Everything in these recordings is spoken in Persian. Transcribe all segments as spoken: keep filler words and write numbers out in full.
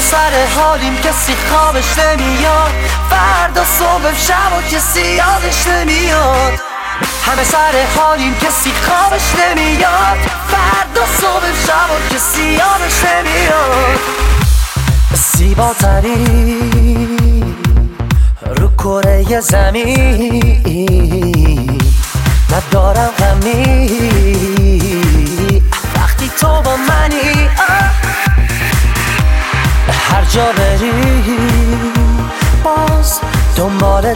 سر حالیم کسی خوابش نمیاد، فردا صبح شب و کسی یادش نمیاد. همه سر حالیم کسی خوابش نمیاد، فردا صبح شب و کسی یادش نمیاد. زیباترین رو کره زمین، ندارم غمی وقتی تو با منی. هر جا بری باز دنبالت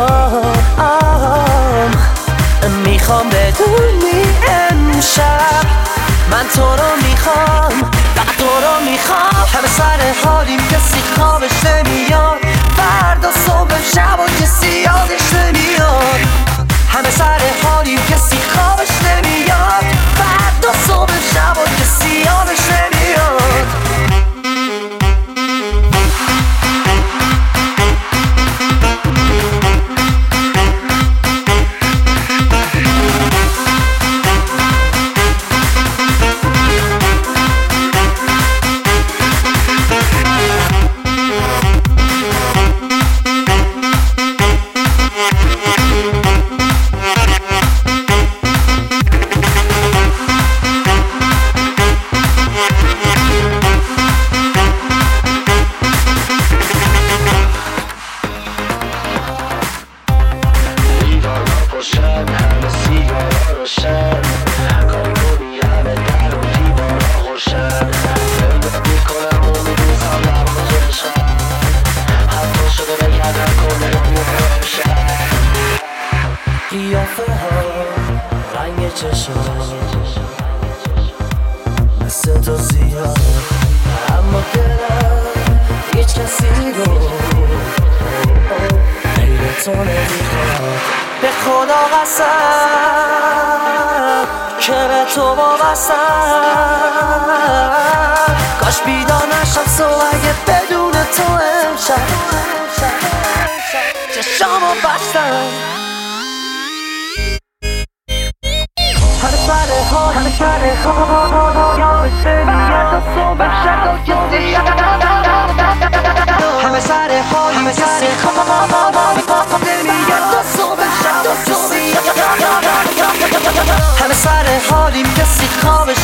میام، میخوام بدونی امشب من تو رو میخوام، فقط تو رو میخوام. همه سر حالیم کسی خوابش نمیاد، فردا صبح شب و کسی یادش نمیاد. همه سر حالیم کسی خوابش نمیاد، فردا صبح شب و کسی یادش نمیاد. قیافه ها رنگ چشم مثل تو زیاد، اما دلم هیچ کسی رو غیر تو نمیخواد. به خدا قسم که به تو وابستم، کاش بیدار نشم صبح اگه بدون تو امشب چشامو بستم. همه سر حال همه سر حال یادش نمیاد، تا صبح شب و کسی همه سر حال همه سر حال نمیاد، تا صبح شب و کسی همه سر حالیم کسی خوابش